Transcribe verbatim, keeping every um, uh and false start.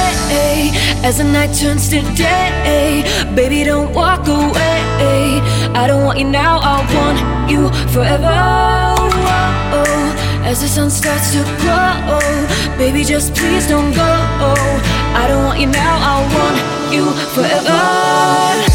away as the night turns to day. Baby, don't walk away. I don't want you now, I want you forever. As the sun starts to glow, baby, just please don't go. I don't want you now, I want you forever.